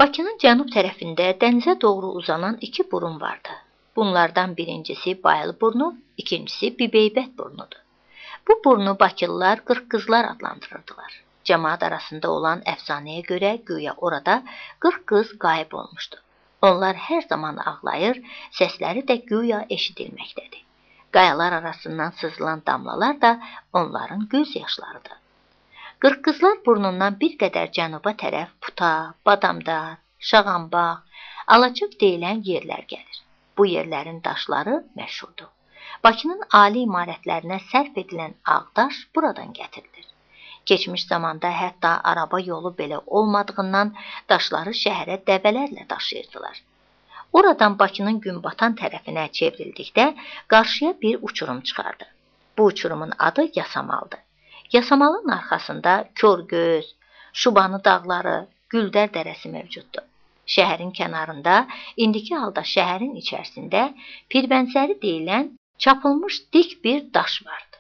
Bakının cənub tərəfində dənizə doğru uzanan iki burun vardı. Bunlardan birincisi Bayıl burnu, ikincisi Bibeybət burnudur. Bu burnu Bakılılar Qırqızlar adlandırırdılar. Cəmaət arasında olan əfsanəyə görə güya orada 40 qız qayıb olmuşdu. Onlar hər zaman ağlayır, səsləri də güya eşidilməkdədir. Qayalar arasından sızılan damlalar da onların göz yaşlarıdır. Qırqızlar burnundan bir qədər cənuba tərəf Puta, Badamdar, Şağambaq, Alacıq deyilən yerlər gəlir. Bu yerlərin daşları məşhurdur. Bakının ali imarətlərinə sərf edilən ağdaş buradan gətirilir. Keçmiş zamanda hətta araba yolu belə olmadığından daşları şəhərə dəvələrlə daşıyırdılar. Oradan Bakının günbatan tərəfinə çevrildikdə qarşıya bir uçurum çıxardı. Bu uçurumun adı Yasamaldır. Yasamalın arxasında Körgöz, Şubanı dağları, Güldər dərəsi mövcuddur. Şəhərin kənarında, indiki halda şəhərin içərisində Pirbənzəri deyilən çapılmış dik bir daş vardı.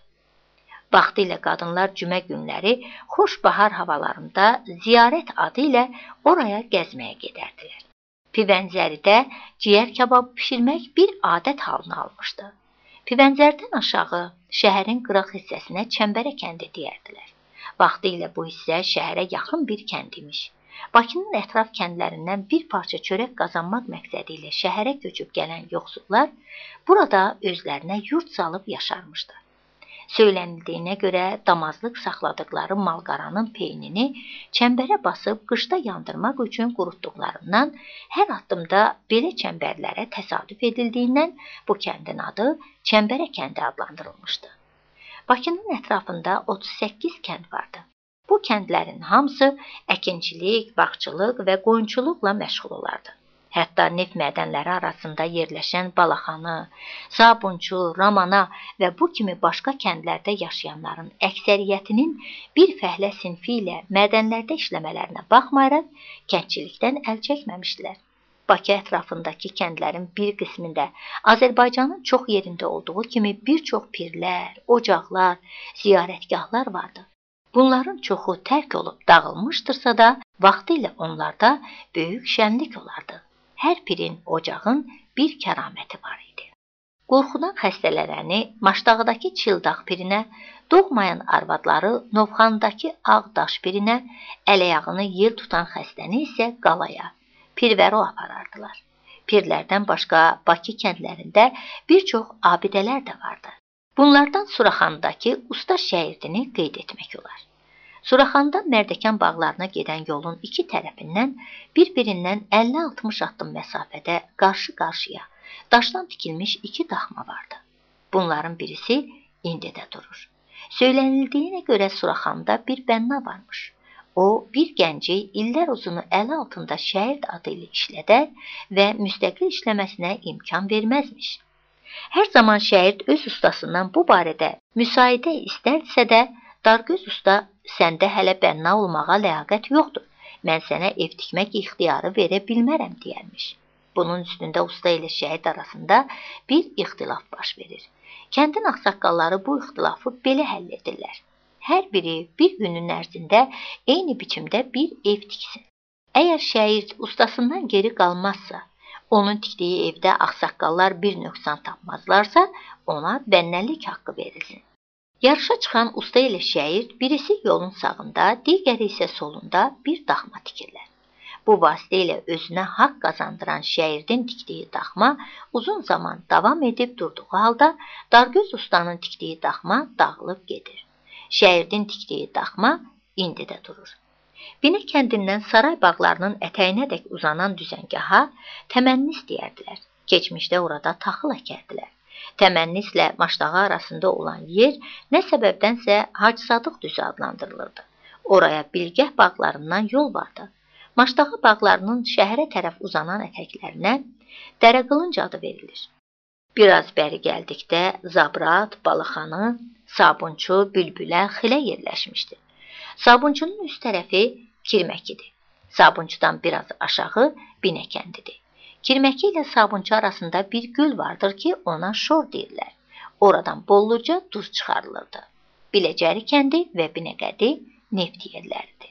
Vaxtilə qadınlar cümə günləri xoş bahar havalarında ziyarət adı ilə oraya gəzməyə gedərdilər. Pirbənzəridə ciyər kababı pişirmək bir adət halını almışdı. Pirbənzərdən aşağı şəhərin qıraq hissəsinə Çəmbərə kəndi deyərdilər. Vaxtilə bu hissə şəhərə yaxın bir kənd imiş. Bakının ətraf kəndlərindən bir parça çörək qazanmaq məqsədi ilə şəhərə köçüb gələn yoxsullar burada özlərinə yurt salıb yaşarmışdı. Söylənildiyinə görə damazlıq saxladıkları malqaranın peynini çəmbərə basıb qışda yandırmaq üçün qurutduqlarından hər addımda belə çəmbərlərə təsadüf edildiyindən bu kəndin adı Çəmbərə kəndi adlandırılmışdı. Bakının ətrafında 38 kənd vardı. Bu kəndlərin hamısı əkinçilik, bağçılıq və qoyunçuluqla məşğul olardı. Hətta neft mədənləri arasında yerləşən Balaxanı, Sabunçu, Ramana və bu kimi başqa kəndlərdə yaşayanların əksəriyyətinin bir fəhlə sinfi ilə mədənlərdə işləmələrinə baxmayaraq, kəndçilikdən əl çəkməmişdilər. Bakı ətrafındakı kəndlərin bir qismində Azərbaycanın çox yerində olduğu kimi bir çox pirlər, ocaqlar, ziyarətgahlar vardı. Bunların çoxu tərk olub dağılmışdırsa da, vaxtilə onlarda böyük şənlik olardı. Hər pirin, ocağın bir kəraməti var idi. Qorxudan xəstələnəni Maşdağdakı Çildağ pirinə, doğmayan arvadları Novxandakı Ağdaş pirinə, ələyağını yel tutan xəstəni isə qalaya, pirvəro aparardılar. Pirlərdən başqa Bakı kəndlərində bir çox abidələr də vardı. Bunlardan Suraxandakı usta şəhirdini qeyd etmək olar. Suraxanda Mərdəkan bağlarına gedən yolun iki tərəfindən bir-birindən 50-60 addım məsafədə qarşı-qarşıya daşdan tikilmiş iki daxma vardı. Bunların birisi indi də durur. Söylənildiyinə görə Suraxanda bir bənna varmış. O, bir gənci illər uzunu əli altında şəhid adı ilə işlədər və müstəqil işləməsinə imkan verməzmiş. Hər zaman şəhid öz ustasından bu barədə müsaidə istərsə də, Dargöz usta, səndə hələ bənna olmağa ləyaqət yoxdur. Mən sənə ev tikmək ixtiyarı verə bilmərəm deyərmiş. Bunun üstündə usta ilə şəhid arasında bir ixtilaf baş verir. Kəndin ağsaqqalları bu ixtilafı belə həll edirlər. Hər biri bir günün ərzində eyni biçimdə bir ev tiksin. Əgər şəhid ustasından geri qalmazsa, onun tikdiyi evdə ağsaqqallar bir nöqsan tapmazlarsa, ona bənnəlik haqqı verilsin. Yarışa çıxan usta ilə şəhid birisi yolun sağında, digəri isə solunda bir daxma tikirlər. Bu vasitə ilə özünə haqq qazandıran şəhidin tikdiyi daxma uzun zaman davam edib durduğu halda Dargöz ustanın tikdiyi daxma dağılıb gedir. Şəhidin tikdiyi daxma indi də durur. Binə kəndindən saray bağlarının ətəyinədək uzanan düzəngaha təmənnis deyərdilər. Keçmişdə orada taxıl əkərdilər. Təmənnislə Maşdağı arasında olan yer nə səbəbdənsə Hacı Sadıq düzü adlandırılırdı. Oraya bilgəh bağlarından yol vardı. Maşdağı bağlarının şəhərə tərəf uzanan ətəklərinə Dərə Qılınc adı verilir. Biraz bəri gəldikdə Zabrat, Balaxanı, Sabunçu, Bülbülə, Xilə yerləşmişdi. Sabunçunun üst tərəfi Kirməkidir. Sabunçudan biraz aşağı Binə kəndidir. Kirməki ilə Sabunçu arasında bir göl vardır ki, ona Şor deyirlər. Oradan bolluca duz çıxarılırdı. Biləcəri kəndi və Binəqədi neft yerləridir.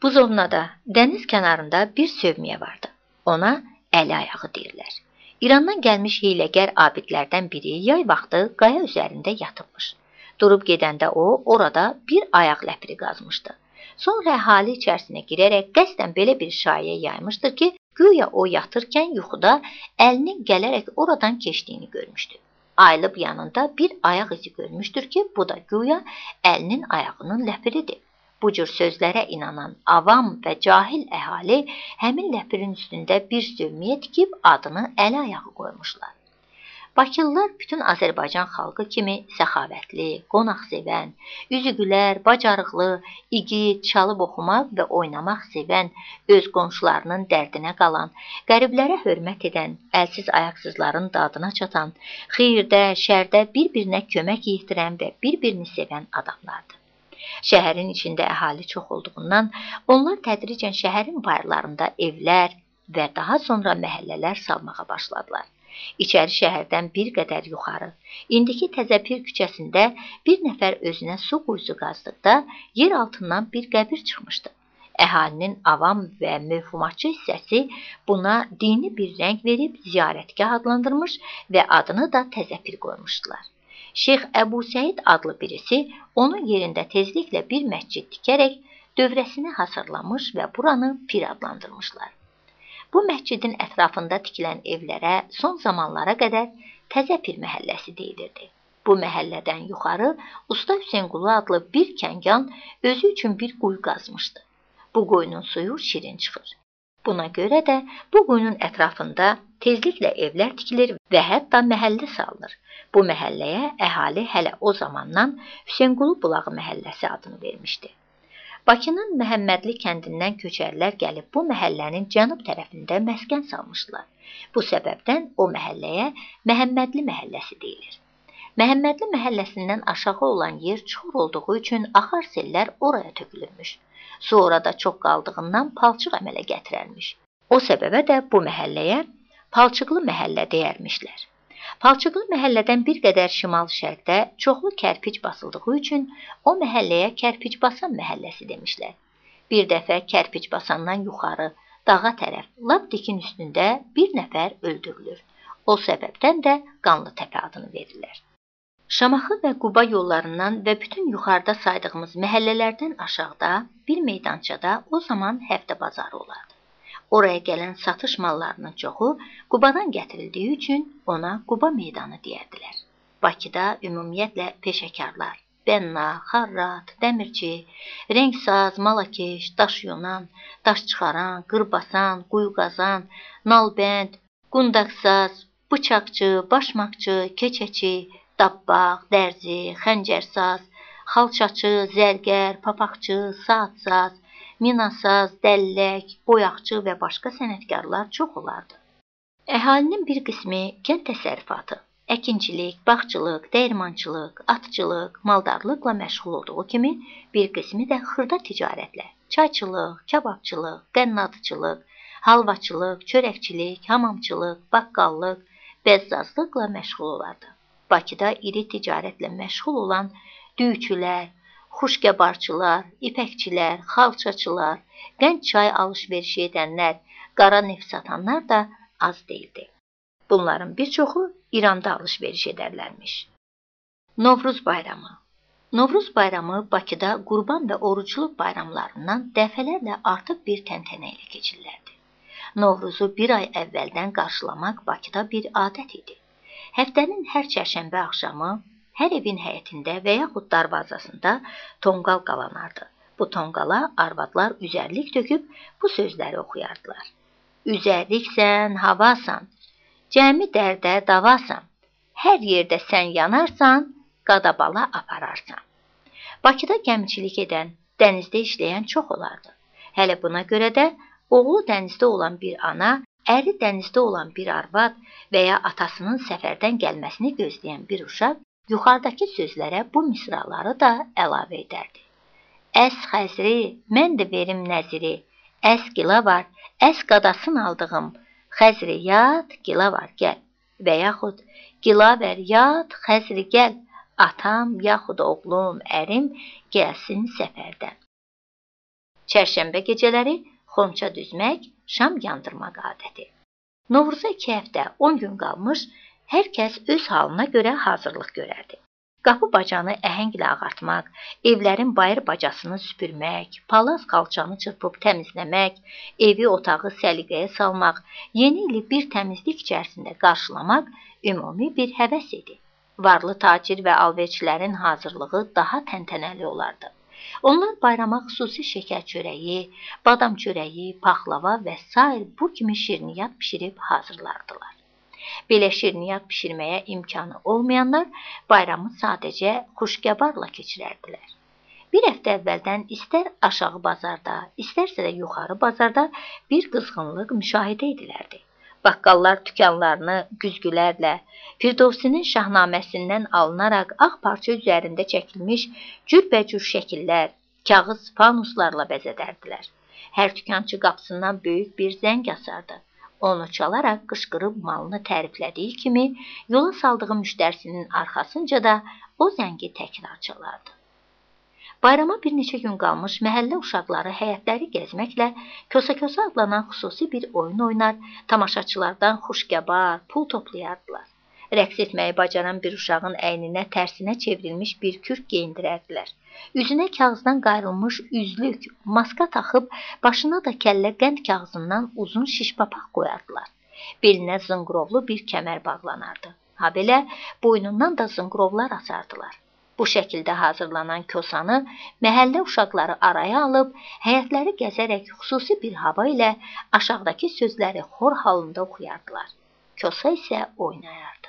Bu zonada dəniz kənarında bir sövmiyə vardı. Ona əli ayağı deyirlər. İrandan gəlmiş hiyləgər abidlərdən biri yay vaxtı qaya üzərində yatıbmış. Durub gedəndə o, orada bir ayaq ləpiri qazmışdı. Sonra əhali içərisinə girərək qəsdən belə bir şayiə yaymışdır ki, güya o yatırkən yuxuda əlinin gələrək oradan keçdiyini görmüşdü. Ayılıb yanında bir ayaq izi görmüşdür ki, bu da güya əlinin ayağının ləpiridir. Bu cür sözlərə inanan avam və cahil əhali həmin ləpirin üstündə bir sövmiyə tikib adını əli ayağı qoymuşlar. Bakılılar bütün Azərbaycan xalqı kimi səxavətli, qonaqsevən, üzü gülər, bacarıqlı, igid, çalıb oxumaq və oynamaq sevən, öz qonşularının dərdinə qalan, qəriblərə hörmət edən, əlsiz ayaqsızların dadına çatan, xeyirdə, şərdə bir-birinə kömək yetirən və bir-birini sevən adamlardır. Şəhərin içində əhali çox olduğundan onlar tədricən şəhərin bayırlarında evlər və daha sonra məhəllələr salmağa başladılar. İçəri şəhərdən bir qədər yuxarı, indiki Təzəpir küçəsində bir nəfər özünə su quyusu qazdıqda yer altından bir qəbir çıxmışdı. Əhalinin avam və mövhumatçı hissəsi buna dini bir rəng verib ziyarətgah adlandırmış və adını da Təzəpir qoymuşdular. Şeyx Əbu Səid adlı birisi onun yerində tezliklə bir məscid tikərək dövrəsini hazırlamış və buranı Pir adlandırmışlar. Bu məscidin ətrafında tikilən evlərə son zamanlara qədər Təzəpir məhəlləsi deyilirdi. Bu məhəllədən yuxarı Usta Hüseynqulu adlı bir kəngan özü üçün bir quyu qazmışdı. Bu quyunun suyu şirin çıxır. Buna görə də bu quyunun ətrafında tezliklə evlər tikilir və hətta məhəllə salınır. Bu məhəlləyə əhali hələ o zamandan Hüseynqulu Bulağı məhəlləsi adını vermişdi. Bakının Məhəmmədli kəndindən köçərlər gəlib bu məhəllənin cənub tərəfində məskən salmışlar. Bu səbəbdən o məhəlləyə Məhəmmədli məhəlləsi deyilir. Məhəmmədli məhəlləsindən aşağı olan yer çuxur olduğu üçün axar sellər oraya tökülürmüş. Su orada çox qaldığından palçıq əmələ gətirərmiş. O səbəbə də bu məhəlləyə Palçıqlı məhəllə deyərmişlər. Palçıqlı məhəllədən bir qədər şimal-şərqdə çoxlu kərpic basıldığı üçün o məhəlləyə Kərpicbasan məhəlləsi demişlər. Bir dəfə Kərpicbasandan yuxarı, dağa tərəf, lap dikin üstündə bir nəfər öldürülür. O səbəbdən də Qanlıtəpə adını verirlər. Şamaxı və Quba yollarından və bütün yuxarıda saydığımız məhəllələrdən aşağıda bir meydançada o zaman həftə bazarı olardı. Oraya gələn satış mallarının çoxu Qubadan gətirildiyi üçün ona Quba meydanı deyərdilər. Bakıda ümumiyyətlə peşəkarlar, bənna, xarrat, dəmirçi, rəngsaz, malakeş, daşyonan, daş çıxaran, qırbasan, quyuqazan, nalbənd, qundaqsaz, bıçaqçı, başmaqçı, keçəçi, dabbaq, dərzi, xəncərsaz, xalçaçı, zərgər, papaqçı, saatsaz, minasaz, dəllək, boyaqçı və başqa sənətkarlar çox olardı. Əhalinin bir qismi kənd təsərrüfatı, əkinçilik, bağçılıq, dəyirmançılıq, atçılıq, maldarlıqla məşğul olduğu kimi bir qismi də xırda ticarətlə, çayçılıq, kababçılıq, qənnadıçılıq, halvaçılıq, çörəkçilik, hamamçılıq, baqqallıq, bəzzazlıqla məşğul olardı. Bakıda iri ticarətlə məşğul olan düyçülər, xuşqəbarçılar, ipəkçilər, xalçaçılar, qənd çay alış-verişi edənlər, qara neft satanlar da az deyildi. Bunların bir çoxu İranda alış-veriş edərlərmiş. Novruz bayramı. Novruz bayramı Bakıda qurban və orucluq bayramlarından dəfələrlə artıq bir təntənə ilə keçirilərdi. Novruzu bir ay əvvəldən qarşılamaq Bakıda bir adət idi. Həftənin hər çərşənbə axşamı hər evin həyətində və yaxud darvazasında tonqal qalanardı. Bu tonqala arvadlar üzərlik töküb bu sözləri oxuyardılar. Üzərliksən, havasan, cəmi dərdə davasan, hər yerdə sən yanarsan, qadabala apararsan. Bakıda gəmiçilik edən, dənizdə işləyən çox olardı. Hələ buna görə də oğlu dənizdə olan bir ana, əri dənizdə olan bir arvad və ya atasının səfərdən gəlməsini gözləyən bir uşaq yuxarıdakı sözlərə bu misraları da əlavə edərdi. Əs xəzri, mən də verim nəziri, əs gila var, əs qadasın aldığım, xəzri yat, gila var, gəl. Və yaxud, gila ver, yat, xəzri gəl, atam, yaxud oğlum, ərim gəlsin səfərdən. Çərşənbə gecələri xonça düzmək, şam yandırmaq adəti. Novruza 2 həftə, 10 gün qalmış, hər kəs öz halına görə hazırlıq görərdi. Qapı bacanı əhənglə ağartmaq, evlərin bayır bacasını süpürmək, palaz qalçanı çırpıb təmizləmək, evi otağı səliqəyə salmaq, yeni ili bir təmizlik içərisində qarşılamaq ümumi bir həvəs idi. Varlı tacir və alverçilərin hazırlığı daha təntənəli olardı. Onlar bayrama xüsusi şəkər çörəyi, badam çörəyi, paxlava və s. bu kimi şirniyyat pişirib hazırlardılar. Belə şirniyyat pişirməyə imkanı olmayanlar bayramı sadəcə xuşqəbarla keçirərdilər. Bir həftə əvvəldən istər aşağı bazarda, istərsə də yuxarı bazarda bir qızğınlıq müşahidə edilərdi. Baqqallar dükanlarını güzgülərlə, Firdovsinin Şahnaməsindən alınaraq ağ parça üzərində çəkilmiş cürbəcür şəkillər, kağız fanuslarla bəzədərdilər. Hər dükançı qapısından böyük bir zəng asardı. Onu çalaraq qışqırıb malını təriflədiyi kimi yola saldığı müştərisinin arxasınca da o zəngi təkrar çalardı. Bayrama bir neçə gün qalmış məhəllə uşaqları həyətləri gəzməklə Kosa-Kosa adlanan xüsusi bir oyun oynar, tamaşaçılardan xuşqəbar, pul toplayardılar. Rəqs etməyi bacaran bir uşağın əyninə tərsinə çevrilmiş bir kürk geyindirərdilər. Üzünə kağızdan qayrılmış üzlük, maska taxıb, başına da kəllə qənd kağızından uzun şiş papaq qoyardılar. Belinə zınqrovlu bir kəmər bağlanardı. Habelə boynundan da zınqrovlar asardılar. Bu şəkildə hazırlanan kosanı məhəllə uşaqları araya alıb, həyətləri gəzərək xüsusi bir hava ilə aşağıdakı sözləri xor halında oxuyardılar. Kosa isə oynayardı.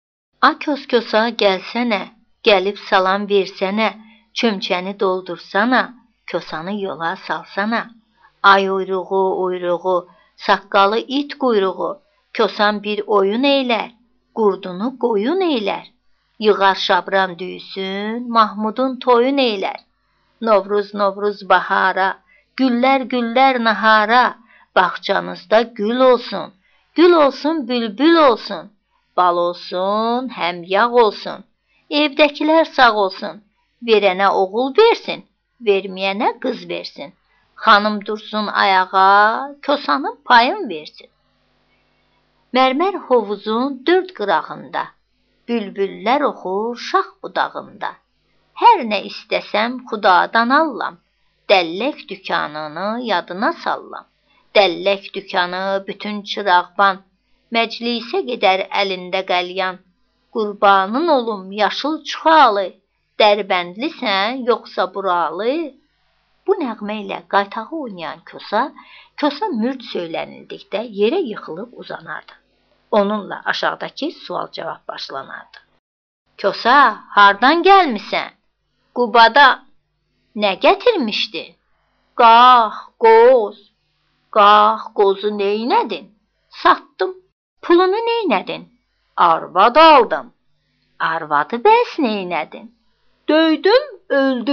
A kös-kösa gəlsənə, gəlib salam versənə, çömçəni doldursana, kosanı yola salsana. Ay uyruğu, uyruğu, saqqalı it quyruğu, kosan bir oyun eylər, qurdunu qoyun eylər. Yığar şabran düysün, Mahmudun toyun eylər. Novruz, Novruz bahara, güllər, güllər nahara, bağçanızda gül olsun, gül olsun, bülbül olsun. Bal olsun, həm yağ olsun, evdəkilər sağ olsun, verənə oğul versin, verməyənə qız versin. Xanım dursun ayağa, kosanın payın versin. Mərmər hovuzun 4 qırağında, bülbüllər oxur şax budağında. Hər nə istəsəm xudadan allam, dəllək dükanını yadına sallam. Dəllək dükanı bütün çırağban, məclisə gedər əlində qəlyan. Qurbanın olum yaşıl çuxalı, dərbəndlisən yoxsa buralı? Bu nəğmə ilə qaytağı oynayan Kosa mürd söylənildikdə yerə yıxılıb uzanardı. Onunla aşağıdakı sual-cavab başlanardı. Kosa, hardan gəlmisən? Qubada. Nə gətirmişdin? Qax, qoz. Qax, qozu neynədin? Satdım. Pulunu neynədin? Arvad aldım. Arvadı bəs neynədin? Döydüm, öldü.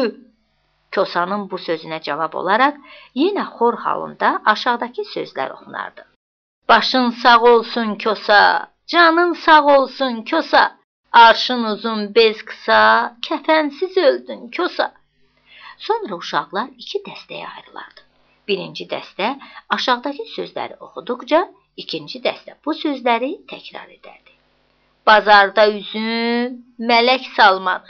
Kosanın bu sözünə cavab olaraq yenə xor halında aşağıdakı sözlər oxunardı. Başın sağ olsun Kosa, canın sağ olsun Kosa, arşın uzun bez qısa, kəfənsiz öldün Kosa. Sonra uşaqlar 2 dəstəyə ayrılardı. Birinci dəstə aşağıdakı sözləri oxuduqca, ikinci dəstə bu sözləri təkrar edərdi. Bazarda üzüm, mələk salmanı,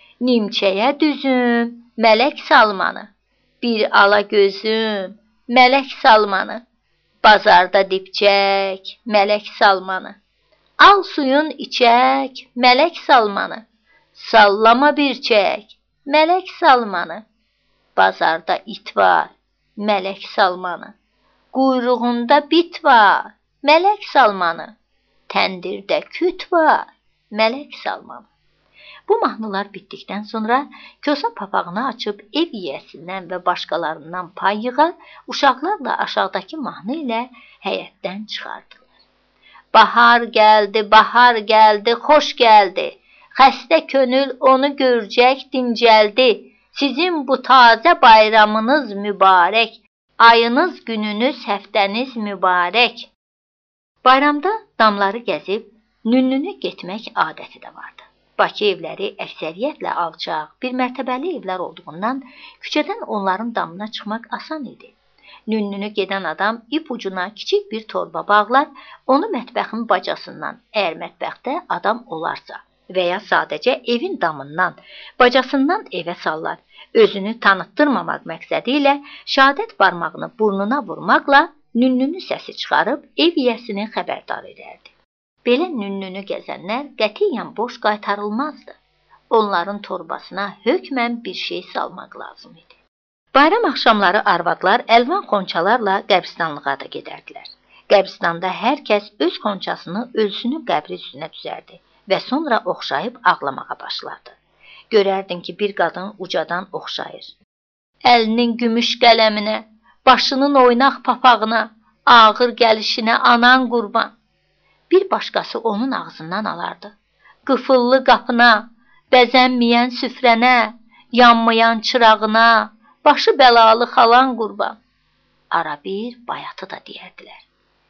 nimçəyə düzüm, mələk salmanı, bir ala gözüm, mələk salmanı, bazarda dipçək, mələk salmanı, al suyun içək, mələk salmanı, sallama bir çək, mələk salmanı, bazarda it var, mələk salmanı, quyruğunda bit var, mələk salmanı, təndirdə küt var, mələk salmanı. Bu mahnılar bitdikdən sonra Kosa papağını açıb ev yiyəsindən və başqalarından pay yığar, uşaqlarla aşağıdakı mahnı ilə həyətdən çıxardılar. Bahar gəldi, xoş gəldi, xəstə könül onu görcək dincəldi. Sizin bu tazə bayramınız mübarək, ayınız, gününüz, həftəniz mübarək. Bayramda damları gəzib nünnünü getmək adəti də vardı. Bakı evləri əksəriyyətlə alçaq, bir mərtəbəli evlər olduğundan küçədən onların damına çıxmaq asan idi. Nünnünü gedən adam ip ucuna kiçik bir torba bağlar, onu mətbəxin bacasından, əgər mətbəxdə adam olarsa və ya sadəcə evin damından, bacasından evə sallar. Özünü tanıtdırmamaq məqsədi ilə şəhadət barmağını burnuna vurmaqla nünnünün səsi çıxarıb ev yiyəsini xəbərdar edərdi. Belə nünnünü gəzənlər qətiyyən boş qaytarılmazdı. Onların torbasına hökmən bir şey salmaq lazım idi. Bayram axşamları arvadlar əlvan xonçalarla qəbristanlığa da gedərdilər. Qəbristanda hər kəs öz xonçasını ölüsünün qəbri üstünə düzərdi və sonra oxşayıb ağlamağa başlardı. Görərdin ki, bir qadın ucadan oxşayır. Əlinin gümüş qələminə, başının oynaq papağına, ağır gəlişinə anan qurban. Bir başqası onun ağzından alardı. Qıfıllı qapına, bəzənməyən süfrənə, yanmayan çırağına, başı bəlalı xalan qurban. Ara bir bayatı da deyərdilər.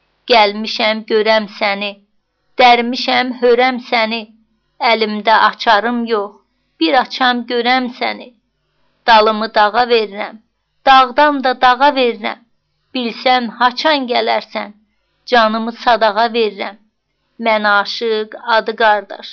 Gəlmişəm görəm səni, dərmişəm hörəm səni, əlimdə açarım yox, bir açam görəm səni. Dalımı dağa verirəm, dağdan da dağa verirəm, bilsən haçan gələrsən, canımı sadağa verirəm. Mən aşıq, adı qardaş,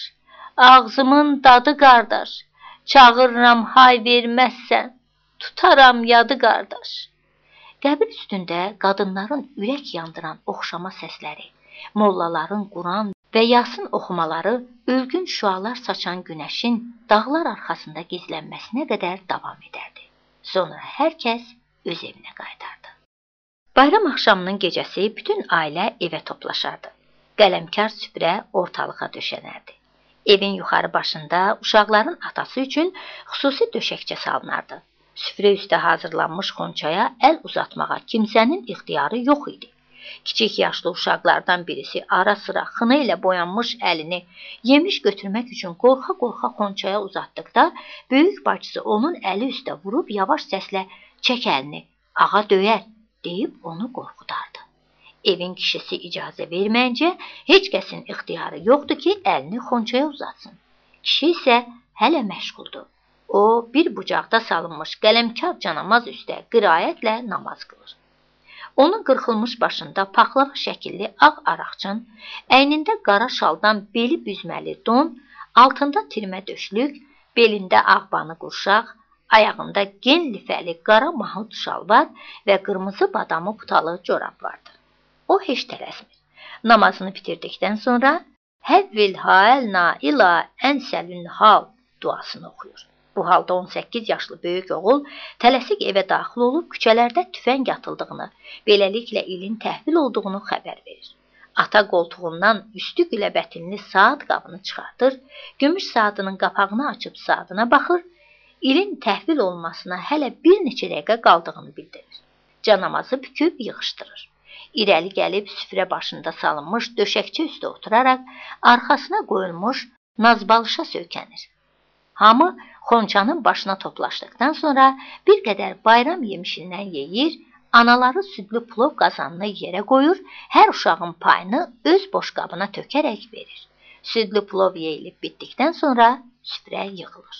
ağzımın dadı qardaş, çağırıram hay verməzsən, tutaram yadı qardaş. Qəbir üstündə qadınların ürək yandıran oxşama səsləri, mollaların Quran və Yasin oxumaları ölgün şüalar saçan günəşin dağlar arxasında gizlənməsinə qədər davam edərdi. Sonra hər kəs öz evinə qayıdardı. Bayram axşamının gecəsi bütün ailə evə toplaşardı. Qələmkar süfrə ortalığa döşənərdi. Evin yuxarı başında uşaqların atası üçün xüsusi döşəkçə salınardı. Süfrə üstə hazırlanmış xonçaya əl uzatmağa kimsənin ixtiyarı yox idi. Kiçik yaşlı uşaqlardan birisi ara sıra xına ilə boyanmış əlini yemiş götürmək üçün qorxa-qorxa xonçaya uzatdıqda, böyük bacısı onun əli üstə vurub yavaş səslə "Çək əlini, ağa döyər" deyib onu qorxudardı. Evin kişisi icazə verməyincə heç kəsin ixtiyarı yoxdur ki, əlini xonçaya uzatsın. Kişi isə hələ məşğuldur. O, bir bucaqda salınmış qələmkar canamaz üstə qiraətlə namaz qılır. Onun qırxılmış başında paxlava şəkilli ağ araqçın, əynində qara şaldan beli büzməli don, altında tirmə döşlük, belində ağbanı qurşaq, ayağında gen lifəli qara mahud şalvar və qırmızı badamı putalı corab vardır. O heç tələsmir. Namazını bitirdikdən sonra Həvvil haəlna ila ənsəlün hal duasını oxuyur. Bu halda 18 yaşlı böyük oğul tələsik evə daxil olub küçələrdə tüfəng atıldığını, beləliklə ilin təhvil olduğunu xəbər verir. Ata qoltuğundan üstü güləbətinli saat qabını çıxardır, gümüş saatının qapağını açıb saatına baxır, ilin təhvil olmasına hələ bir neçə dəqiqə qaldığını bildirir. Canamazı büküb yığışdırır. İrəli gəlib süfrə başında salınmış döşəkçə üstə oturaraq arxasına qoyulmuş nazbalışa söykənir. Hamı xonçanın başına toplaşdıqdan sonra bir qədər bayram yemişindən yeyir, anaları südlü plov qazanını yerə qoyur, hər uşağın payını öz boşqabına tökərək verir. Südlü plov yeyilib bitdikdən sonra süfrə yığılır.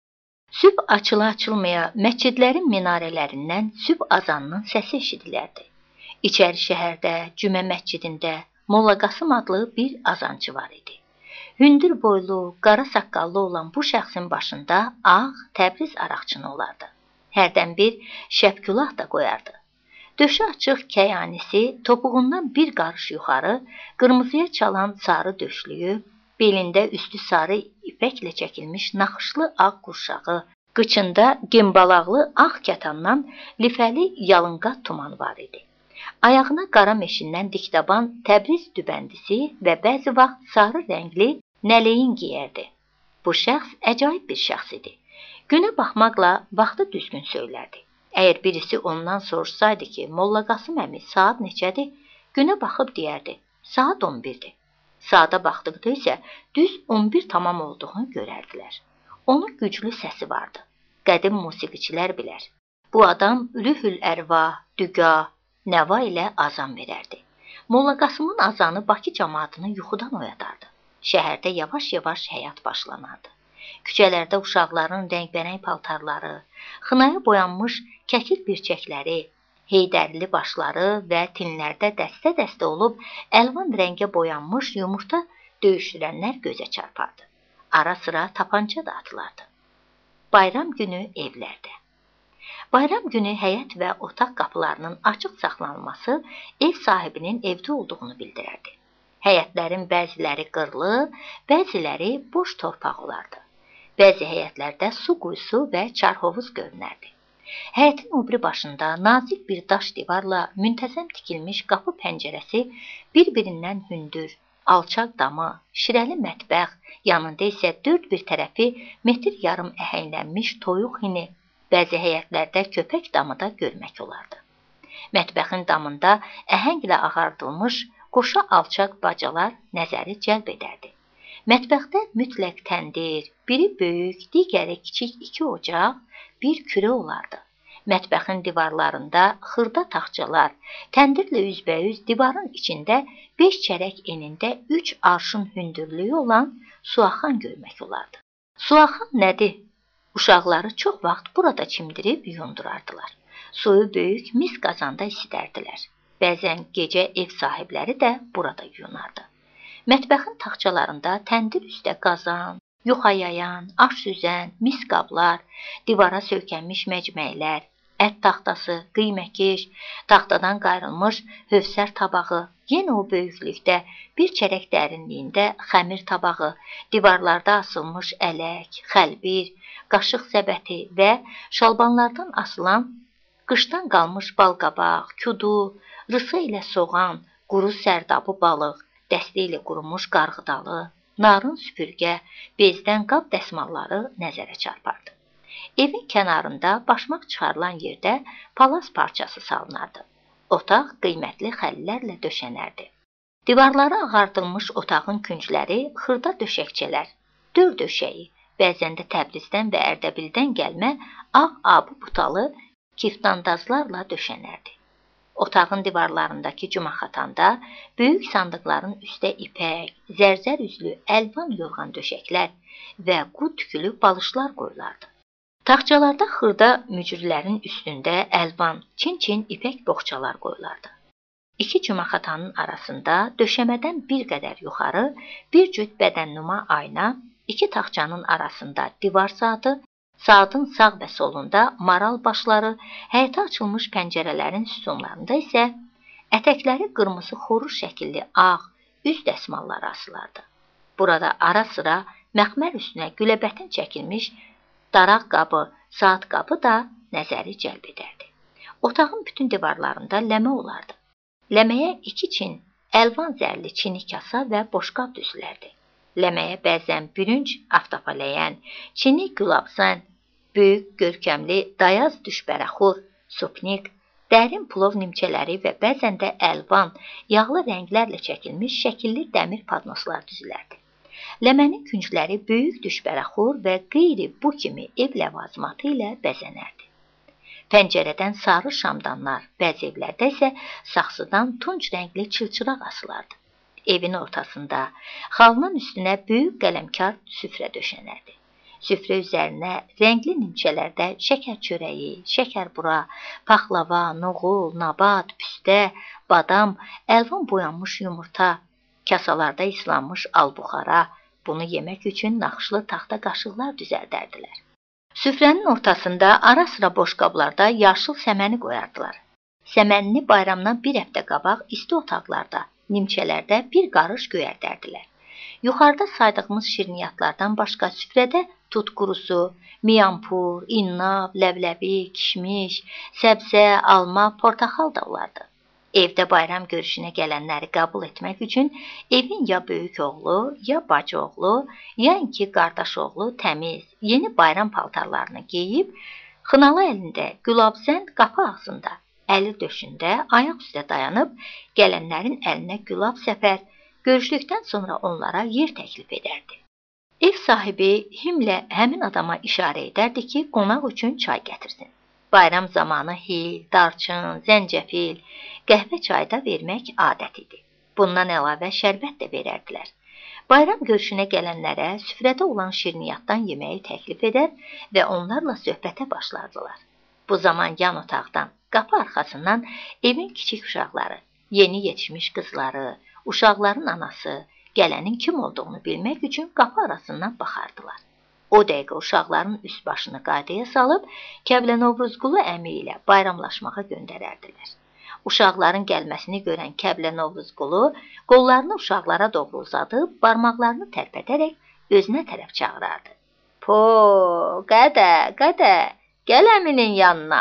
Sübh açıla-açılmaya məscidlərin minarələrindən sübh azanının səsi eşidilərdi. İçəri şəhərdə, Cümə məscidində Molla Qasım adlı bir azancı var idi. Hündür boylu, qara saqqallı olan bu şəxsin başında ağ Təbriz araqçını olardı. Hərdən bir şəpkülah da qoyardı. Döşü açıq kəyanisi topuğundan bir qarış yuxarı, qırmızıya çalan sarı döşlüyü, belində üstü sarı ipəklə çəkilmiş naxışlı ağ qurşağı, qıçında gembalaqlı ağ kətandan lifəli yalınqat tuman var idi. Ayağına qara meşindən dikdaban Təbriz dübəndisi və bəzi vaxt sarı rəngli nələyin giyərdi. Bu şəxs əcaib bir şəxs idi. Günə baxmaqla vaxtı düzgün söylərdi. Əgər birisi ondan soruşsaydı ki, Molla Qasım əmi saat neçədir, günə baxıb deyərdi, saat 11-dir. Saata baxdıqda isə düz 11 tamam olduğunu görərdilər. Onun güclü səsi vardı. Qədim musiqiçilər bilər. Bu adam rühül ərva, düqa, nəva ilə azan verərdi. Molla Qasımın azanı Bakı cəmaatını yuxudan oyadardı. Şəhərdə yavaş-yavaş həyat başlanardı. Küçələrdə uşaqların rəngbərəng paltarları, xınaya boyanmış kəkil birçəkləri, heydərli başları və tinlərdə dəstə-dəstə olub əlvan rəngə boyanmış yumurta döyüşdürənlər gözə çarpardı. Ara sıra tapança da atılardı. Bayram günü evlərdə. Bayram günü həyət və otaq qapılarının açıq saxlanılması ev sahibinin evdə olduğunu bildirərdi. Həyətlərin bəziləri qırlı, bəziləri boş torpaq olardı. Bəzi həyətlərdə su quyusu və çarhovuz görünərdi. Həyətin o biri başında nazik bir daş divarla müntəzəm tikilmiş qapı pəncərəsi bir-birindən hündür, alçaq damı, şirəli mətbəx, yanında isə dörd bir tərəfi metr yarım əhənglənmiş toyuq hini, bəzi həyətlərdə köpək damı da görmək olardı. Mətbəxin damında əhənglə ağardılmış qoşa alçaq bacalar nəzəri cəlb edərdi. Mətbəxdə mütləq təndir, biri böyük, digəri kiçik 2 ocaq, bir kürə olardı. Mətbəxin divarlarında xırda taxçalar, təndirlə üzbəyüz divarın içində 5 çərək enində 3 arşın hündürlüyü olan suaxan görmək olardı. Suaxan nədir? Uşaqları çox vaxt burada çimdirib yuyundurardılar. Suyu böyük mis qazanda isidərdilər. Bəzən gecə ev sahibləri də burada yuyunardı. Mətbəxin taxçalarında təndir üstə qazan, yuxa yayan, aş süzən, mis qablar, divara söykənmiş məcməylər, ət taxtası, qiyməkeş, taxtadan qayrılmış hövsər tabağı, yenə o böyüklükdə bir çərək dərinliyində xəmir tabağı, divarlarda asılmış ələk, xəlbir, qaşıq səbəti və şalbanlardan asılan qışdan qalmış balqabaq, kudu, rısı ilə soğan, quru sərdabı balıq, dəstə ilə qurumuş qarğıdalı, narın süpürgə, bezdən qab dəsmalları nəzərə çarpardı. Evin kənarında başmaq çıxarılan yerdə palas parçası salınardı. Otaq qiymətli xəllərlə döşənərdi. Divarları ağardılmış otağın küncləri xırda döşəkçələr, dör döşəyi, bəzən də Təbrizdən və Ərdəbildən gəlmə ağ abı butalı kiftandazlarla döşənərdi. Otağın divarlarındakı cumaxatanda böyük sandıqların üstə ipək, zərzər üzlü əlvan yorğan döşəklər və qud tükülü balışlar qoyulardı. Taxçalarda xırda mücrülərin üstündə əlvan, çin-çin ipək boğçalar qoyulardı. 2 cumaxatanın arasında döşəmədən bir qədər yuxarı bir cüt bədənnuma ayna, 2 taxçanın arasında divar saatı, saatın sağ və solunda maral başları, həyətə açılmış pəncərələrin sütunlarında isə ətəkləri qırmızı xoruz şəkilli ağ üz dəsmalları asılardı. Burada ara sıra məxmər üstünə güləbətin çəkilmiş daraq qabı, saat qabı da nəzəri cəlb edərdi. Otağın bütün divarlarında ləmə olardı. Ləməyə 2 çin, əlvan zərli çini kasa və boşqab düzülərdi. Ləməyə bəzən bürünc, aftapaləyən, çini gülabzən, böyük görkəmli dayaz düşbərəxur, supnik, dərin plov nimçələri və bəzən də əlvan, yağlı rənglərlə çəkilmiş şəkilli dəmir padnoslar düzülərdi. Ləmənin küncləri böyük düşbərəxur və qeyri bu kimi ev ləvazimatı ilə bəzənərdi. Pəncərədən sarı şamdanlar, bəzi evlərdə isə saxsıdan tunc rəngli çılçıraq asılardı. Evin ortasında xalının üstünə böyük qələmkar süfrə döşənərdi. Süfrə üzərinə rəngli nimçələrdə şəkər çörəyi, şəkərbura, paxlava, noğul, nabat, püstə, badam, əlvan boyanmış yumurta, kasalarda islanmış albuxara, bunu yemək üçün naxışlı taxta qaşıqlar düzəldərdilər. Süfrənin ortasında ara sıra boş qablarda yaşıl səməni qoyardılar. Səmənini bayramdan bir həftə qabaq isti otaqlarda, nimçələrdə bir qarış göyərdərdilər. Yuxarıda saydığımız şirniyyatlardan başqa süfrədə tut qurusu, miyampur, innab, ləvləbi, kişmiş, səbzə, alma, portaxal da olardı. Evdə bayram görüşünə gələnləri qəbul etmək üçün evin ya böyük oğlu, ya bacı oğlu, ya ki qardaş oğlu təmiz, yeni bayram paltarlarını geyib, xınalı əlində gülabzən qapı ağzında, əli döşündə, ayaq üstə dayanıb, gələnlərin əlinə gülab səpər, görüşdükdən sonra onlara yer təklif edərdi. Ev sahibi himlə həmin adama işarə edərdi ki, qonaq üçün çay gətirsin. Bayram zamanı hil, darçın, zəncəfil, qəhvə çayda vermək adət idi. Bundan əlavə şərbət də verərdilər. Bayram görüşünə gələnlərə süfrədə olan şirniyyatdan yeməyi təklif edər və onlarla söhbətə başlardılar. Bu zaman yan otaqdan, qapı arxasından evin kiçik uşaqları, yeni yetişmiş qızları, uşaqların anası, gələnin kim olduğunu bilmək üçün qapı arasından baxardılar. O dəqiqə uşaqların üst başını qaydaya salıb, Kəblə Novruzqulu əmi ilə bayramlaşmağa göndərərdilər. Uşaqların gəlməsini görən Kəblə Novruzqulu qollarını uşaqlara doğru uzadıb, barmaqlarını tərpədərək özünə tərəf çağırardı. Po, qədə, qədə, gəl əminin yanına.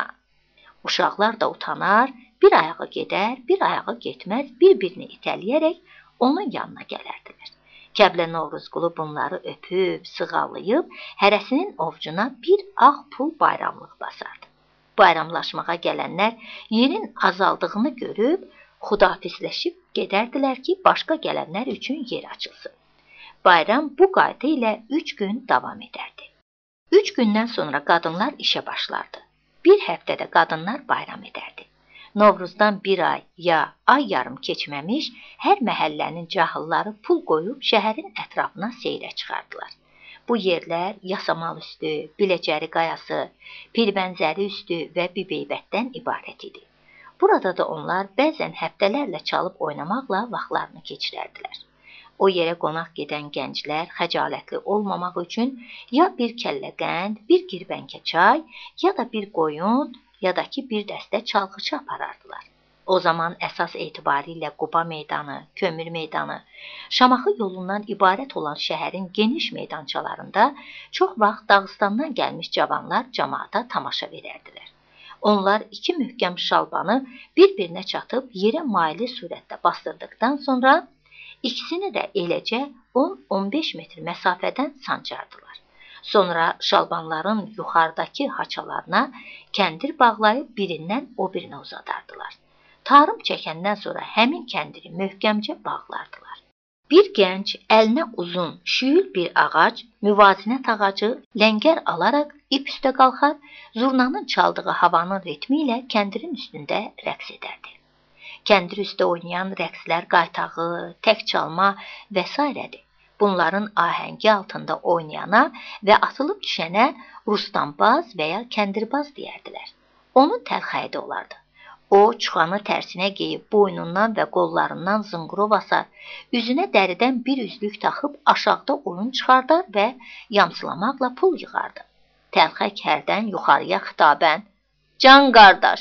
Uşaqlar da utanar, bir ayağa gedər, bir ayağa getməz, bir-birini itələyərək onun yanına gələrdilər. Kəblə Novruzqulu bunları öpüb, sığallayıb, hərəsinin ovcuna bir ağ pul bayramlıq basardı. Bayramlaşmağa gələnlər yerin azaldığını görüb, xudafizləşib gedərdilər ki, başqa gələnlər üçün yer açılsın. Bayram bu qayda ilə 3 gün davam edərdi. 3 gündən sonra qadınlar işə başlardı. Bir həftədə qadınlar bayram edərdi. Novruzdan bir ay ya ay yarım keçməmiş, hər məhəllənin cahılları pul qoyub şəhərin ətrafına seyrə çıxardılar. Bu yerlər Yasamal üstü, Biləcəri qayası, Pirbənzəri üstü və Bibeybətdən ibarət idi. Burada da onlar bəzən həftələrlə çalıb oynamaqla vaxtlarını keçirərdilər. O yerə qonaq gedən gənclər xəcalətli olmamaq üçün ya bir kəllə qənd, bir girbənkə çay, ya da bir qoyun, ya da ki bir dəstə çalğıçı aparardılar. O zaman əsas etibarilə Quba meydanı, Kömür meydanı, Şamaxı yolundan ibarət olan şəhərin geniş meydançalarında çox vaxt Dağıstandan gəlmiş cavanlar cəmaata tamaşa verərdilər. Onlar 2 möhkəm şalbanı bir-birinə çatıb yerə maili surətdə bastırdıqdan sonra ikisini də eləcə 10-15 metr məsafədən sancardılar. Sonra şalbanların yuxarıdakı haçalarına kəndir bağlayıb birindən o birinə uzadardılar. Tarım çəkəndən sonra həmin kəndiri möhkəmcə bağlardılar. Bir gənc əlinə uzun, şüyül bir ağac, müvazinət ağacı, ləngər alaraq ip üstə qalxar, zurnanın çaldığı havanın ritmi ilə kəndirin üstündə rəqs edərdi. Kəndir üstə oynayan rəqslər qaytağı, tək çalma və s.dir. Bunların ahəngi altında oynayana və atılıb düşənə rustanbaz və ya kəndirbaz deyərdilər. Onun təlxəyi olardı. O, çuxanı tərsinə geyib boynundan və qollarından zınqrov asar, üzünə dəridən bir üzlük taxıb aşağıda oyun çıxardar və yamsılamaqla pul yığardı. Təlxək hərdən yuxarıya xitabən, "Can qardaş,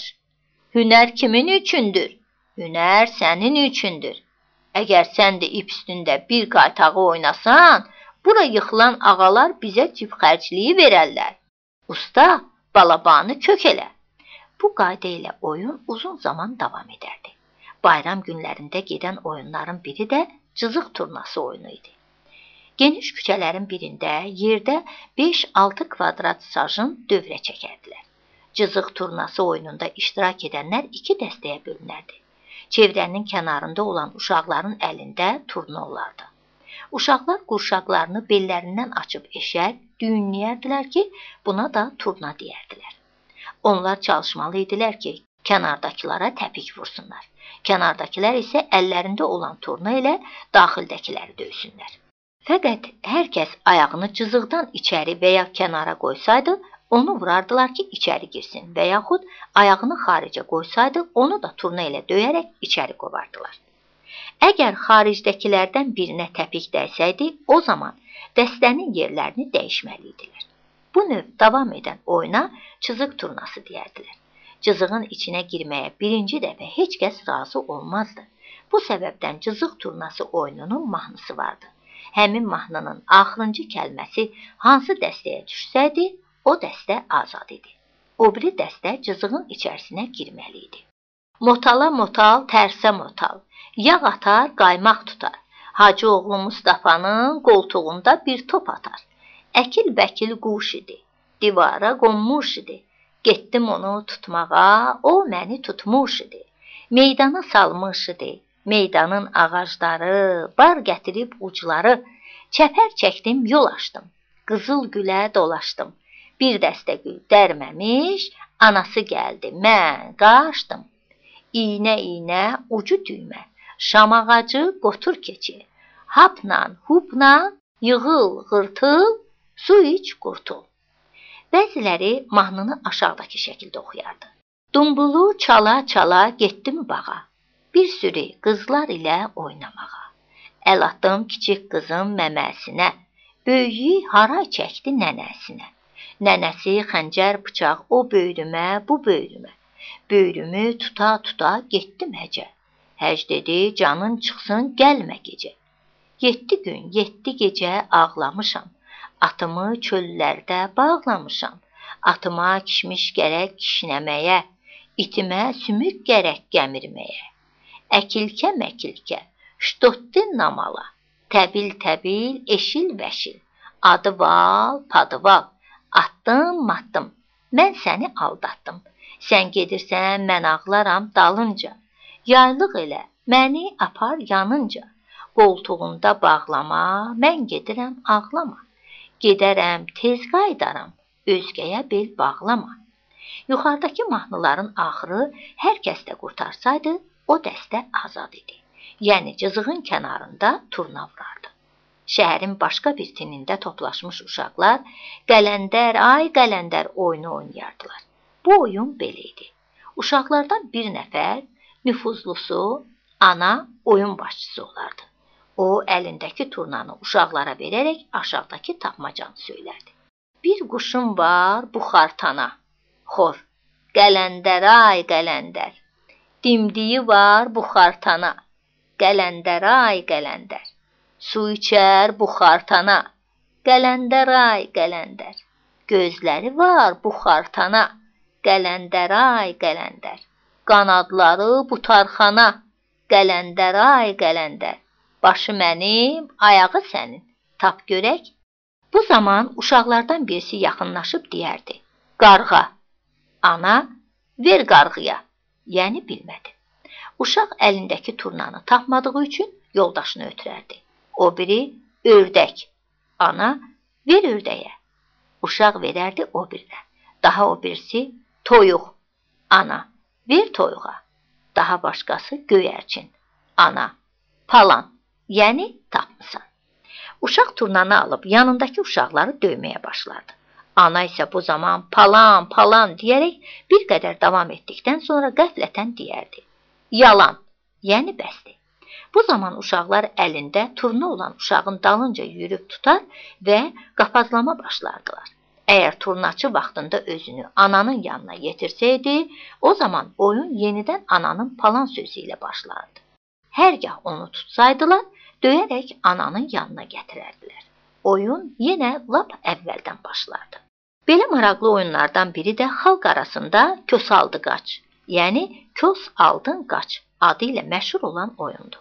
hünər kimin üçündür? Hünər sənin üçündür. Əgər sən də ip üstündə bir qaytağı oynasan, bura yıxılan ağalar bizə cib xərcliyi verərlər. Usta, balabanı kök elə." Bu qayda ilə oyun uzun zaman davam edərdi. Bayram günlərində gedən oyunların biri də cızıq turnası oyunu idi. Geniş küçələrin birində yerdə 5-6 kvadrat sajın dövrə çəkərdilər. Cızıq turnası oyununda iştirak edənlər 2 dəstəyə bölünərdi. Çevrənin kənarında olan uşaqların əlində turna olardı. Uşaqlar qurşaqlarını bellərindən açıb eşər, düyünləyərdilər ki, buna da turna deyərdilər. Onlar çalışmalı idilər ki, kənardakılara təpik vursunlar. Kənardakılar isə əllərində olan turna ilə daxildəkiləri döysünlər. Fəqət hər kəs ayağını cızıqdan içəri və ya kənara qoysaydı, onu vurardılar ki, içəri girsin və yaxud ayağını xaricə qoysaydı, onu da turna ilə döyərək içəri qovardılar. Əgər xaricdəkilərdən birinə təpik dəysəydi, o zaman dəstənin yerlərini dəyişməli idilər. Bu növ davam edən oyuna cızıq turnası deyərdilər. Cızığın içinə girməyə birinci dəfə heç kəs razı olmazdı. Bu səbəbdən cızıq turnası oyununun mahnısı vardı. Həmin mahnının axırıncı kəlməsi hansı dəstəyə düşsəydi, o dəstə azad idi. O biri dəstə cızığın içərisinə girməli idi. Motala motal, tərsə motal, yağ atar, qaymaq tutar. Hacı oğlu Mustafanın qoltuğunda bir top atar. Əkil-bəkil quş idi, divara qonmuş idi. Getdim onu tutmağa, o məni tutmuş idi. Meydana salmış idi, meydanın ağacları, bar gətirib ucları. Çəpər çəkdim, yol açdım, qızıl gülə dolaşdım. Bir dəstə gül dərməmiş, anası gəldi, mən qaçdım. İynə-iynə, ucu düymə, şam ağacı, qotur keçi. hapnan, hupnan, yığıl, qırtıl, su iç, qurtul. Bəziləri mahnını aşağıdakı şəkildə oxuyardı. Dumbulu çala-çala getdim bağa, bir sürü qızlar ilə oynamağa. Əl atdım kiçik qızın məməsinə, böyüyü haray çəkdi nənəsinə. Nənəsi xəncər bıçaq o böyrümə, bu böyrümə. Böyrümü tuta-tuta getdim həcə. Həc dedi, canın çıxsın, gəlmə gecə. 7 gün, 7 gecə ağlamışam. Atımı çöllərdə bağlamışam. Atıma kişmiş gərək kişnəməyə, itimə sümük gərək gəmirməyə. Əkilkə-məkilkə, ştotdi namala, təbil-təbil, eşil-vəşil. Adı val, padı val, atdım-matdım, mən səni aldatdım. Sən gedirsən, mən ağlaram dalınca. Yaylıq elə, məni apar yanınca. Qoltuğunda bağlama, mən gedirəm ağlama. Gedərəm, tez qaydaram, özgəyə bel bağlama. Yuxarıdakı mahnıların axırı hər kəs də qurtarsaydı, o dəstə azad idi. Yəni cızığın kənarında turna vurardı. Şəhərin başqa bir tinində toplaşmış uşaqlar Qələndər, ay Qələndər oyunu oynayardılar. Bu oyun belə idi. Uşaqlardan bir nəfər, nüfuzlusu, ana oyun başçısı olardı. O, əlindəki turnanı uşaqlara verərək aşağıdakı tapmacanı söylərdi. Bir quşum var buxartana, xor, Qələndər, ay Qələndər. Dimdiyi var buxartana, Qələndər, ay Qələndər. Su içər buxartana, Qələndər, ay Qələndər. Gözləri var buxartana, Qələndər, ay Qələndər. Qanadları butarxana, Qələndər, ay Qələndər. Başı mənim, ayağı sənin. Tap görək. Bu zaman uşaqlardan birisi yaxınlaşıb deyərdi. Qarğa. Ana, ver qarğıya. Yəni bilmədi. Uşaq əlindəki turnanı tapmadığı üçün yoldaşını ötürərdi. O biri ördək. Ana, ver ördəyə. Uşaq verərdi o birinə. Daha o birisi toyuq. Ana, ver toyuğa. Daha başqası göyərçin. Ana, palan. Yəni tapmısan. Uşaq turnanı alıb yanındakı uşaqları döyməyə başlardı. Ana isə bu zaman palan, palan deyərək bir qədər davam etdikdən sonra qəflətən deyərdi. Yalan, yəni bəsdir. Bu zaman uşaqlar əlində turna olan uşağın dalınca yürüb tutar və qapazlama başlardılar. Əgər turnaçı vaxtında özünü ananın yanına yetirsəydi, o zaman oyun yenidən ananın palan sözü ilə başlardı. Hərgah onu tutsaydılar, döyərək ananın yanına gətirərdilər. Oyun yenə lap əvvəldən başlardı. Belə maraqlı oyunlardan biri də xalq arasında kös aldı qaç, yəni kös aldın qaç adı ilə məşhur olan oyundur.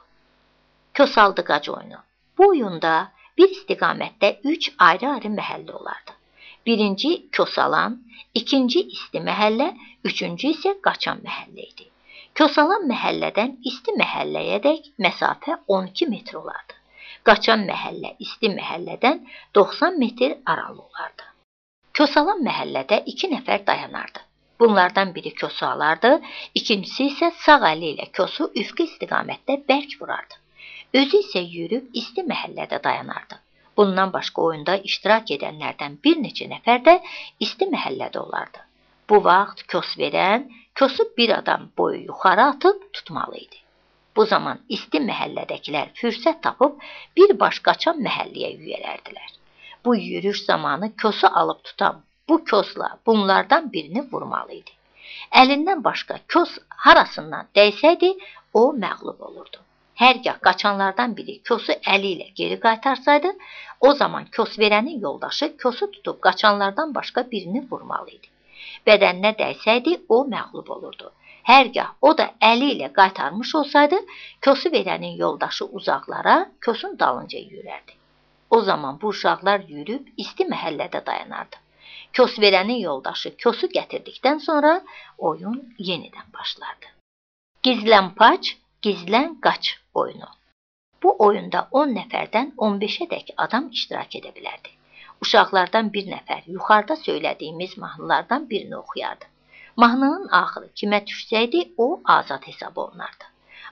Kös aldı qaç oyunu. Bu oyunda bir istiqamətdə 3 ayrı-ayrı məhəllə olardı. Birinci Kösalan, ikinci İsti məhəllə, üçüncü isə Qaçan məhəllə idi. Kösalan məhəllədən İsti məhəlləyədək məsafə 12 metr olardı. Qaçan məhəllə İsti məhəllədən 90 metr aralı olardı. Kösalan məhəllədə 2 nəfər dayanardı. Bunlardan biri kösü alardı, ikincisi isə sağ əli ilə kösü üfqi istiqamətdə bərk vurardı. Özü isə yürüb İsti məhəllədə dayanardı. Bundan başqa oyunda iştirak edənlərdən bir neçə nəfər də İsti məhəllədə olardı. Bu vaxt kös verən, kösü bir adam boyu yuxarı atıb tutmalı idi. Bu zaman İsti məhəllədəkilər fürsət tapıb birbaş Qaçan məhəlləyə yüyərərdilər. Bu yürüyüş zamanı kösü alıb tutan bu kösla bunlardan birini vurmalı idi. Əlindən başqa kös harasından dəysəydi, o məğlub olurdu. Hərgah qaçanlardan biri kösü əli ilə geri qaytarsaydı, o zaman kös verənin yoldaşı kösü tutub qaçanlardan başqa birini vurmalı idi. Bədəninə dəysəydi, o məğlub olurdu. Hərgah o da əli ilə qaytarmış olsaydı, kösü verənin yoldaşı uzaqlara, kösün dalınca yürərdi. O zaman bu uşaqlar yürüb İsti məhəllədə dayanardı. Kös verənin yoldaşı kösü gətirdikdən sonra oyun yenidən başlardı. Gizlən paç, gizlən qaç oyunu. Bu oyunda 10 nəfərdən 15-ədək adam iştirak edə bilərdi. Uşaqlardan bir nəfər yuxarıda söylədiyimiz mahnılardan birini oxuyardı. Mahnının axırı kimə düşsəydi, o azad hesab olunardı.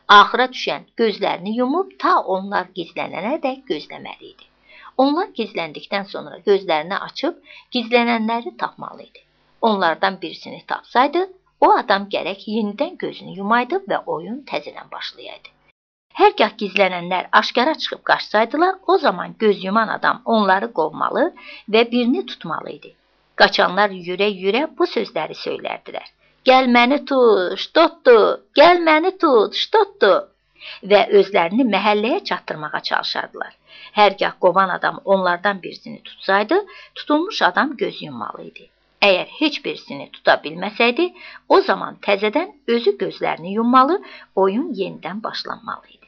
Axıra düşən gözlərini yumub ta onlar gizlənənədək gözləməli idi. Onlar gizləndikdən sonra gözlərini açıb gizlənənləri tapmalı idi. Onlardan birisini tapsaydı, o adam gərək yenidən gözünü yumaydı və oyun təzədən başlayaydı. Hərgah gizlənənlər aşkara çıxıb qaçsaydılar, o zaman göz yuman adam onları qovmalı və birini tutmalı idi. Qaçanlar yürə-yürə bu sözləri söylərdilər. Gəl məni tut, ştotdu, gəl məni tut, ştotdu və özlərini məhəlləyə çatdırmağa çalışardılar. Hərgah qovan adam onlardan birisini tutsaydı, tutulmuş adam göz yummalı idi. Əgər heç birisini tuta bilməsəydi, o zaman təzədən özü gözlərini yummalı, oyun yenidən başlanmalı idi.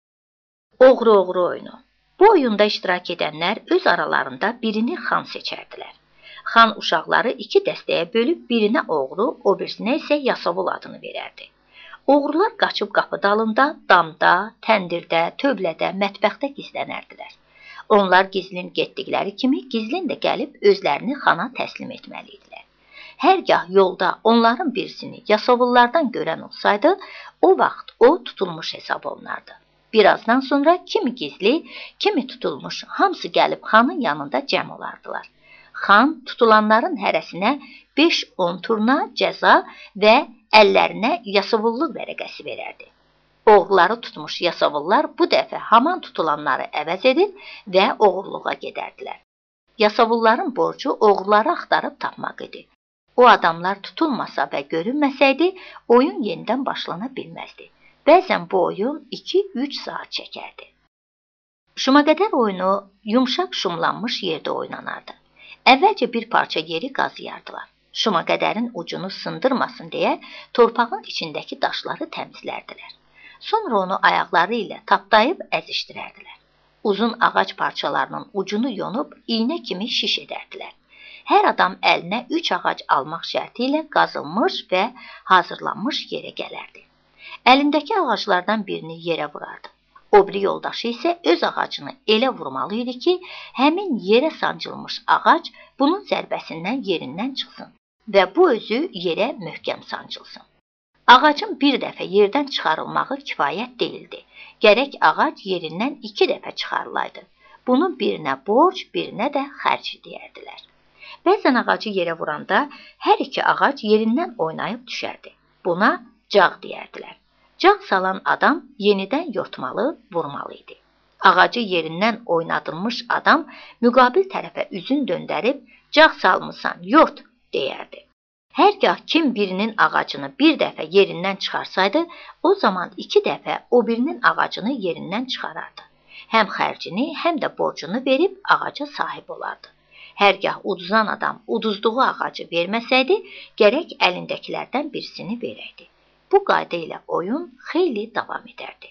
Oğru-oğru oyunu. Bu oyunda iştirak edənlər öz aralarında birini xan seçərdilər. Xan uşaqları iki dəstəyə bölüb birinə oğru, o birisinə isə yasavul adını verərdi. Oğrular qaçıb qapı dalında, damda, təndirdə, tövlədə, mətbəxdə gizlənərdilər. Onlar gizlin getdikləri kimi gizlin də gəlib özlərini xana təslim etməli idilər. Hərgah yolda onların birisini yasavullardan görən olsaydı, o vaxt o tutulmuş hesab olunardı. Birazdan sonra kimi gizli, kimi tutulmuş hamısı gəlib xanın yanında cəm olardılar. Xan tutulanların hərəsinə 5-10 turna cəza və əllərinə yasavulluq vərəqəsi verərdi. Oğruları tutmuş yasavullar bu dəfə haman tutulanları əvəz edir və oğurluğa gedərdilər. Yasavulların borcu oğruları axtarıb tapmaq idi. O adamlar tutulmasa və görünməsəydi, oyun yenidən başlana bilməzdi. Bəzən bu oyun 2-3 saat çəkərdi. Şumaqədər oyunu yumşaq şumlanmış yerdə oynanardı. Əvvəlcə bir parça yeri qazıyardılar. Şumaqədərin ucunu sındırmasın deyə torpağın içindəki daşları təmizlərdilər. Sonra onu ayaqları ilə tapdayıb əzişdirərdilər. Uzun ağac parçalarının ucunu yonub iynə kimi şiş edərdilər. Hər adam əlinə 3 ağac almaq şərti ilə qazılmış və hazırlanmış yerə gələrdi. Əlindəki ağaclardan birini yerə vurardı. O biri yoldaşı isə öz ağacını elə vurmalı idi ki, həmin yerə sancılmış ağac bunun zərbəsindən yerindən çıxsın və bu özü yerə möhkəm sancılsın. Ağacın bir dəfə yerdən çıxarılmağı kifayət deyildi. Gərək ağac yerindən 2 dəfə çıxarılaydı. Bunun birinə borc, birinə də xərc deyərdilər. Bəzən ağacı yerə vuranda hər iki ağac yerindən oynayıb düşərdi. Buna cağ deyərdilər. Cağ salan adam yenidən yortmalı, vurmalı idi. Ağacı yerindən oynadılmış adam müqabil tərəfə üzün döndərib, cağ salmısan, yort, deyərdi. Hərgah kim birinin ağacını bir dəfə yerindən çıxarsaydı, o zaman 2 dəfə o birinin ağacını yerindən çıxarardı. Həm xərcini, həm də borcunu verib ağaca sahib olardı. Hərgah uduzan adam uduzduğu ağacı verməsəydi, gərək əlindəkilərdən birisini verəydi. Bu qayda ilə oyun xeyli davam edərdi.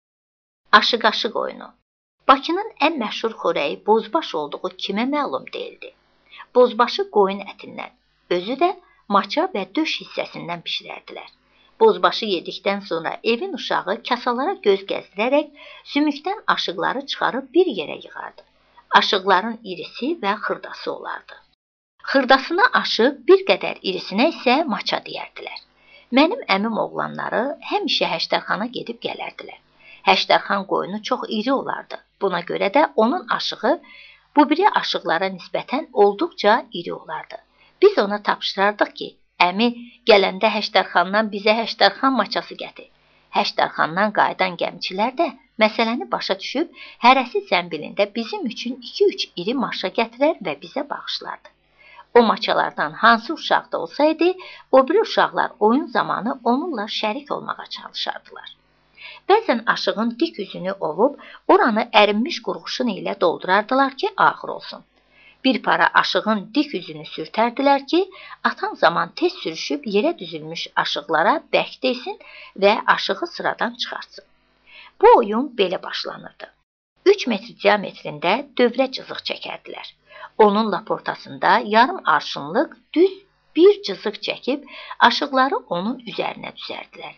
Aşıq-aşıq oyunu. Bakının ən məşhur xörəyi bozbaş olduğu kimə məlum deyildi. Bozbaşı qoyun ətindən, özü də maça və döş hissəsindən bişirərdilər. Bozbaşı yedikdən sonra evin uşağı kasalara göz gəzdirərək sümükdən aşıqları çıxarıb bir yerə yığardı. Aşıqların irisi və xırdası olardı. Xırdasına aşıq, bir qədər irisinə isə maça deyərdilər. Mənim əmim oğlanları həmişə Həştərxana gedib gələrdilər. Həştərxan qoyunu çox iri olardı. Buna görə də onun aşığı bu biri aşıqlara nisbətən olduqca iri olardı. Biz ona tapşırardıq ki, əmi gələndə Həştərxandan bizə Həştərxan maçası gətir. Həştərxandan qayıdan gəmçilər də məsələni başa düşüb, hərəsi zəmbilində bizim üçün 2-3 iri maşa gətirər və bizə bağışlardı. O maçalardan hansı uşaqda olsaydı, o biri uşaqlar oyun zamanı onunla şərik olmağa çalışardılar. Bəzən aşığın dik üzünü ovub, oranı ərinmiş qurğuşun ilə doldurardılar ki, ağır olsun. Bir para aşığın dik üzünü sürtərdilər ki, atan zaman tez sürüşüb yerə düzülmüş aşıqlara bərk deysin və aşığı sıradan çıxartsın. Bu oyun belə başlanırdı. 3 metr diametrində dövrə cızıq çəkərdilər. Onun lap ortasında yarım arşınlıq düz bir cızıq çəkib aşıqları onun üzərinə düzərdilər.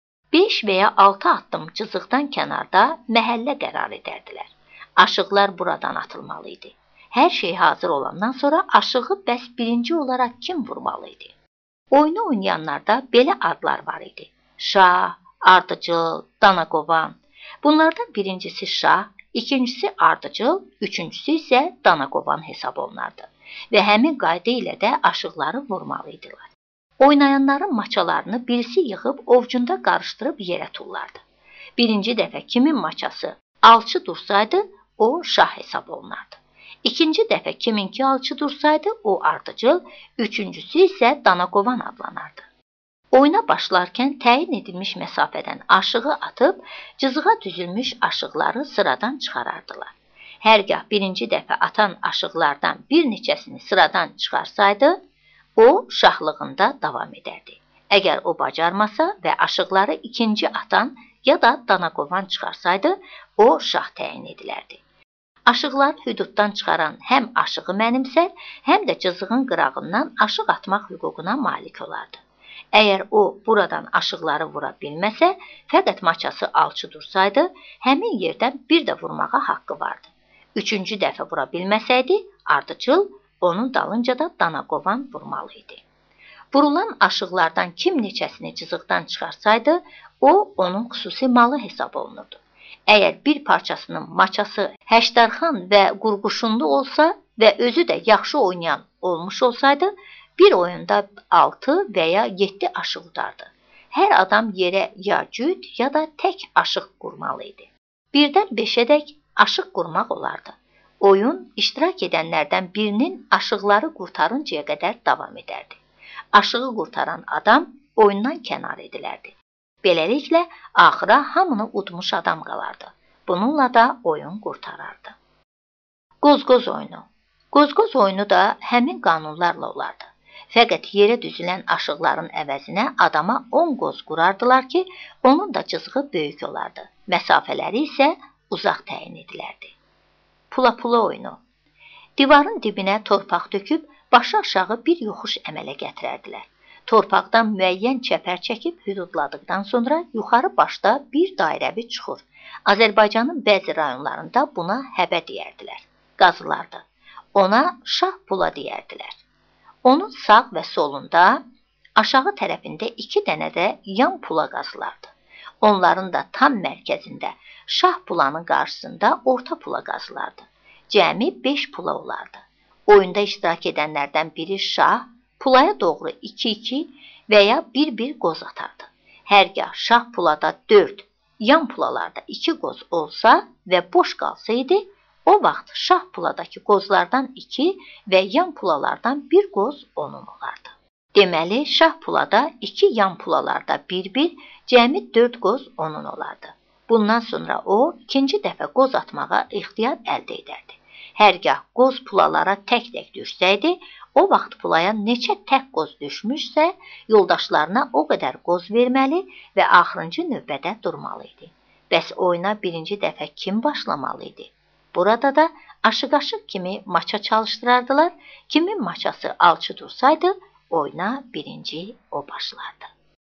5 və ya 6 addım cızıqdan kənarda məhəllə qərar edərdilər. Aşıqlar buradan atılmalı idi. Hər şey hazır olandan sonra aşığı bəs birinci olaraq kim vurmalı idi? Oyunu oynayanlarda belə adlar var idi. Şah, ardıcıl, danaqovan. Bunlardan birincisi şah, ikincisi ardıcıl, üçüncüsü isə danaqovan hesab olunardı və həmin qayda ilə də aşıqları vurmalıydılar. Oynayanların maçalarını birisi yığıb ovcunda qarışdırıb yerə tullardı. Birinci dəfə kimin maçası alçı dursaydı, o şah hesab olunardı. İkinci dəfə kiminki alçı dursaydı, o ardıcıl, üçüncüsü isə danaqovan adlanardı. Oyuna başlarkən təyin edilmiş məsafədən aşığı atıb, cızığa düzülmüş aşıqları sıradan çıxarardılar. Hərgah birinci dəfə atan aşıqlardan bir neçəsini sıradan çıxarsaydı, o şahlığında davam edərdi. Əgər o bacarmasa və aşıqları ikinci atan ya da danaqovan çıxarsaydı, o şah təyin edilərdi. Aşıqları hüduddan çıxaran həm aşığı mənimsər, həm də cızığın qırağından aşıq atmaq hüququna malik olardı. Əgər o buradan aşıqları vura bilməsə, fəqət maçası alçı dursaydı, həmin yerdən bir də vurmağa haqqı vardı. Üçüncü dəfə vura bilməsəydi, ardıcıl, onun dalınca da danaqovan vurmalı idi. Vurulan aşıqlardan kim neçəsini cızıqdan çıxarsaydı, o, onun xüsusi malı hesab olunurdu. Əgər bir parçasının maçası həşdərxan və qurquşunlu olsa və özü də yaxşı oynayan olmuş olsaydı, bir oyunda 6 və ya 7 aşıq udardı. Hər adam yerə ya cüt ya da tək aşıq qurmalı idi. Birdən 5-ədək aşıq qurmaq olardı. Oyun iştirak edənlərdən birinin aşıqları qurtarıncaya qədər davam edərdi. Aşığı qurtaran adam oyundan kənar edilərdi. Beləliklə, axıra hamını udmuş adam qalardı. Bununla da oyun qurtarardı. Qoz-qoz oyunu. Qoz-qoz oyunu da həmin qanunlarla olardı. Fəqət yerə düzülən aşıqların əvəzinə adama 10 qoz qurardılar ki, onun da cızığı böyük olardı. Məsafələri isə uzaq təyin edilərdi. Pula-pula oyunu. Divarın dibinə torpaq töküb, başı aşağı bir yoxuş əmələ gətirərdilər. Torpaqdan müəyyən çəpər çəkib hüdudladıqdan sonra yuxarı başda bir dairəvi çuxur. Azərbaycanın bəzi rayonlarında buna həbə deyərdilər. Qazılardı. Ona şah pula deyərdilər. Onun sağ və solunda, aşağı tərəfində 2 dənə də yan pula qazılardı. Onların da tam mərkəzində, şah pulanın qarşısında orta pula qazılardı. Cəmi 5 pula olardı. Oyunda iştirak edənlərdən biri şah, pulaya doğru 2-2 və ya 1-1 qoz atardı. Hərgah şah pulada 4, yan pulalarda 2 qoz olsa və boş qalsaydı, o vaxt şah puladakı qozlardan 2 və yan pulalardan 1 qoz onun olardı. Deməli, şah pulada 2 yan pulalarda 1-1, cəmi 4 qoz onun olardı. Bundan sonra o, ikinci dəfə qoz atmağa ixtiyar əldə edərdi. Hərgah qoz pulalara tək-tək düşsəydi, o vaxt pulaya neçə tək qoz düşmüşsə, yoldaşlarına o qədər qoz verməli və axırıncı növbədə durmalı idi. Bəs oyuna birinci dəfə kim başlamalı idi? Burada da aşıq-aşıq kimi maça çalışdırardılar, kimin maçası alçı dursaydı, oyuna birinci o başlardı.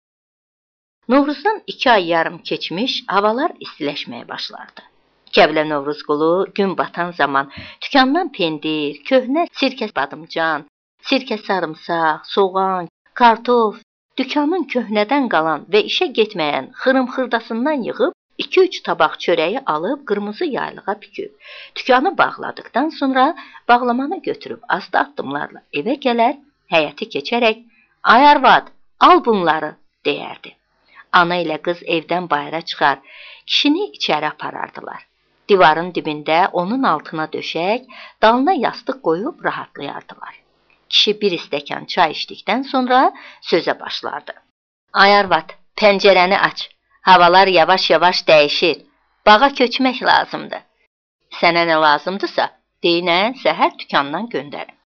Novruzdan 2 ay yarım keçmiş, havalar istiləşməyə başlardı. Kəblə Novruzqulu gün batan zaman dükandan pendir, köhnə sirkə badımcan, sirkə sarımsaq, soğan, kartof, dükanın köhnədən qalan və işə getməyən xırım-xırdasından yığıb 2-3 tabaq çörəyi alıb qırmızı yaylığa büküb. Dükanı bağladıqdan sonra bağlamanı götürüb asta addımlarla evə gələr, həyəti keçərək "Ay arvad, al bunları" deyərdi. Ana ilə qız evdən bayıra çıxar, kişini içəri aparardılar. Divarın dibində onun altına döşək, dalına yastıq qoyub rahatlayardılar. Kişi bir stəkan çay içdikdən sonra sözə başlardı. "Ay arvad, pəncərəni aç. Havalar yavaş-yavaş dəyişir. Bağa köçmək lazımdır. Sənə nə lazımdırsa, deyinən səhər dükandan göndərin."